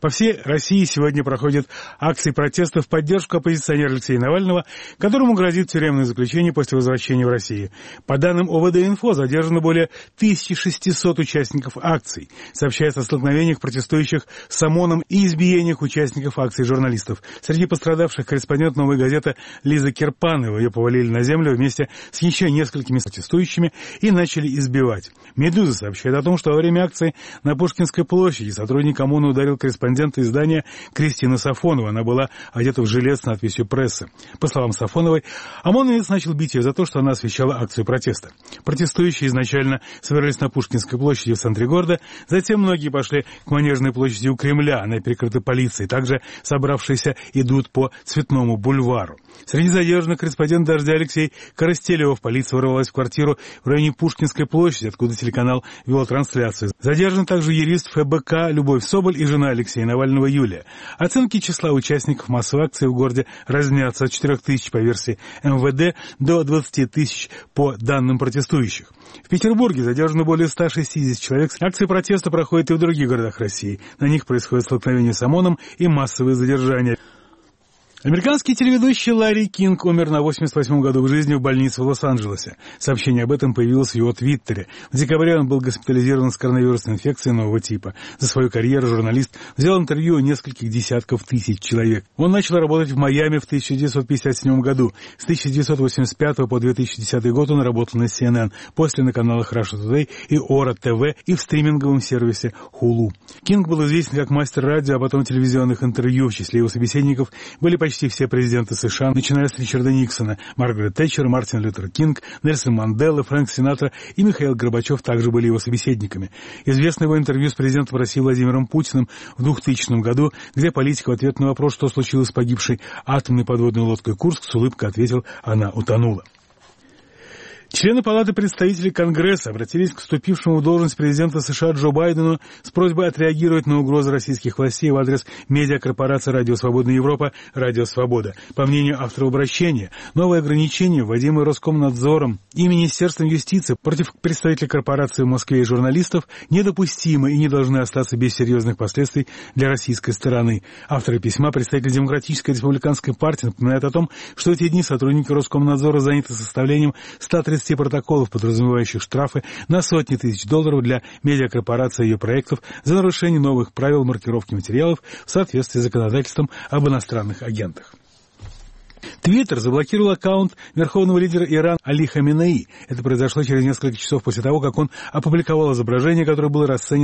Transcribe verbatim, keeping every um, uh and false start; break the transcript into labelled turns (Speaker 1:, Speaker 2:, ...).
Speaker 1: По всей России сегодня проходят акции протеста в поддержку оппозиционера Алексея Навального, которому грозит тюремное заключение после возвращения в Россию. По данным О В Д-Инфо, задержано более тысячи шестисот участников акций. Сообщается о столкновениях протестующих с ОМОНом и избиениях участников акций журналистов. Среди пострадавших корреспондент «Новой газеты» Лиза Кирпанова. Ее повалили на землю вместе с еще несколькими протестующими и начали избивать. «Медуза» сообщает о том, что во время акции на Пушкинской площади сотрудник ОМОНа ударил корреспондента издания Кристину Сафонову. Она была одета в жилет с надписью «Пресса». По словам Сафоновой, ОМОНовец начал бить ее за то, что она освещала акцию протеста. Протестующие изначально собирались на Пушкинской площади в центре города, затем многие пошли к Манежной площади у Кремля, она перекрыта полицией. Также собравшиеся идут по Цветному бульвару. Среди задержанных корреспондент «Дождя» Алексей Коростелев. Полиция ворвалась в квартиру в районе Пушкинской площади, откуда телеканал вел трансляцию. Задержан также юрист Эф Бэ Ка Любовь Соболь и жена Алексея Навального Юлия. Оценки числа участников массовой акции в городе разнятся от четырёх тысяч по версии Эм Вэ Дэ до двадцати тысяч по данным протестующих. В Петербурге задержано более ста шестидесяти человек. Акции протеста проходят и в других городах России. На них происходит столкновение с ОМОНом и массовые задержания. Американский телеведущий Ларри Кинг умер на восемьдесят восьмом году в жизни в больнице в Лос-Анджелесе. Сообщение об этом появилось в его твиттере. В декабре он был госпитализирован с коронавирусной инфекцией нового типа. За свою карьеру журналист взял интервью у нескольких десятков тысяч человек. Он начал работать в Майами в тысяча девятьсот пятьдесят седьмом году. С тысяча девятьсот восемьдесят пятого по две тысячи десятый год он работал на Си Эн Эн, после на каналах Раша Тудэй и Ора Тэ Вэ и в стриминговом сервисе Хулу. Кинг был известен как мастер радио, а потом телевизионных интервью. В числе его собеседников были почти Почти все президенты США, начиная с Ричарда Никсона, Маргарет Тэтчер, Мартин Лютер Кинг, Нельсон Мандела, Фрэнк Синатра и Михаил Горбачев также были его собеседниками. Известно его интервью с президентом России Владимиром Путиным в двухтысячном году, где политик в ответ на вопрос, что случилось с погибшей атомной подводной лодкой «Курск», с улыбкой ответил: «Она утонула». Члены Палаты представителей Конгресса обратились к вступившему в должность президента США Джо Байдену с просьбой отреагировать на угрозы российских властей в адрес медиакорпорации «Радио Свободная Европа» «Радио Свобода». По мнению автора обращения, новые ограничения, вводимые Роскомнадзором и Министерством юстиции против представителей корпорации в Москве и журналистов, недопустимы и не должны остаться без серьезных последствий для российской стороны. Авторы письма, представители Демократической и Республиканской партии, напоминают о том, что эти дни сотрудники Роскомнадзора заняты составлением ста тридцати протоколов, подразумевающих штрафы на сотни тысяч долларов для медиакорпорации и ее проектов за нарушение новых правил маркировки материалов в соответствии с законодательством об иностранных агентах. Твиттер заблокировал аккаунт верховного лидера Ирана Али Хаминеи. Это произошло через несколько часов после того, как он опубликовал изображение, которое было расценено